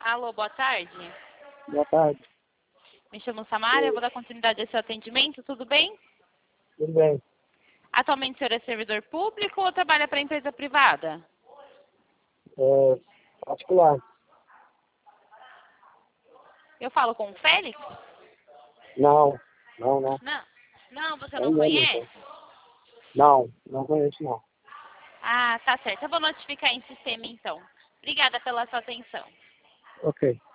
Alô, boa tarde. Boa tarde. Me chamo Samara, eu vou dar continuidade ao seu atendimento, tudo bem? Tudo bem? Atualmente o senhor é servidor público ou trabalha para empresa privada? Particular. Eu falo com o Félix? Não. Não. Não, você não Ainda não. conhece? Não conheço não. Ah, tá certo. Eu vou notificar em sistema então. Obrigada pela sua atenção. Ok.